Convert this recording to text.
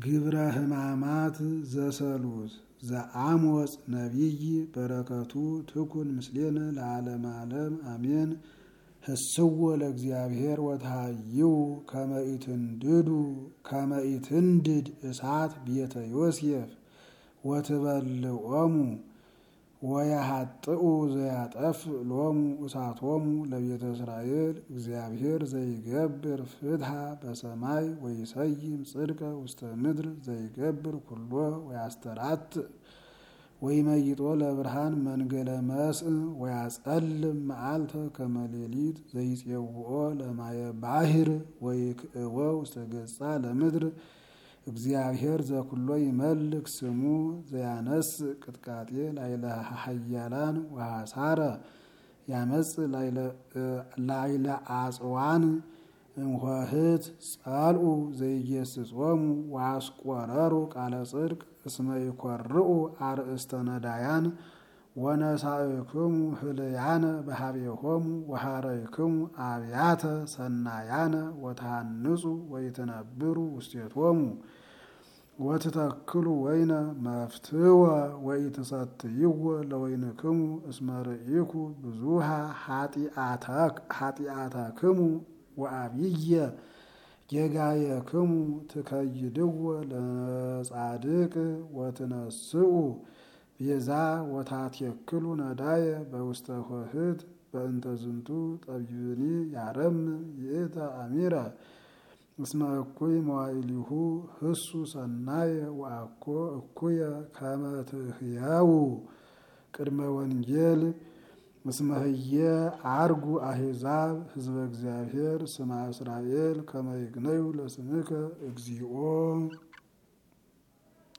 ግብረ ሕማማት ዘሰሉስ ዘአሞጽ ነቢይ በረከቱ ትኩን ምስሌነ ለዓለመ ዓለም አሜን። ህስዎ ለእግዚአብሔር ወተሃይው ከመ ኢትንድድ እሳት ቤተ ዮሴፍ ወትበልዖሙ ወያሃጥኡ ዘያጠፍ ሎሙ እሳቶሙ ለቤተ እስራኤል። እግዚአብሔር ዘይገብር ፍትሐ በሰማይ ወይሰይም ጽድቀ ውስተ ምድር ዘይገብር ኩሎ ወያስተራት ወይመይጦ ለብርሃን መንገለ መስእ ወያጸልም መዓልተ ከመ ሌሊት ዘይጼውኦ ለማየ ባሕር ወይክእወ ውስተ ገጻ ለምድር። እግዚአብሔር ዘኩሎ ይመልክ ስሙ ዘያነስ ቅጥቃጤ ላይለ ኃያላን ወሐሳረ ያመጽ ላይለ አጽዋን እምኆህት ጸልኡ ዘይጌስጾሙ ወአስቆረሩ ቃለ ጽድቅ እስመ ይኰርዑ አርእስተ ነዳያን ወነሳእክሙ ህልያነ በኀቤሆሙ ወሐረይክሙ አብያተ ሰናያነ ወተሃንጹ ወይትነብሩ ውስቴቶሙ ወትተክሉ ወይነ መፍትወ ወኢትሰትይዎ ለወይንክሙ እስመ ርኢኩ ብዙሃ ኃጢአተክሙ ወአብየ ጌጋየክሙ ትከይድዎ ለጻድቅ ወትነስኡ ቤዛ ወታትየክሉ ነዳየ በውስተ ኆህት በእንተ ዝንቱ ጠቢብኒ ያረም ይእተ አሚረ እስመ እኩይ መዋዕሊሁ ህሱ ሰናየ ወአኮ እኩየ ከመ ትሕያው ቅድመ ወንጌል እስመ ህየ አርጉ አሕዛብ ህዝበ እግዚአብሔር ስማ እስራኤል ከመ ይግነዩ ለስምከ እግዚኦ።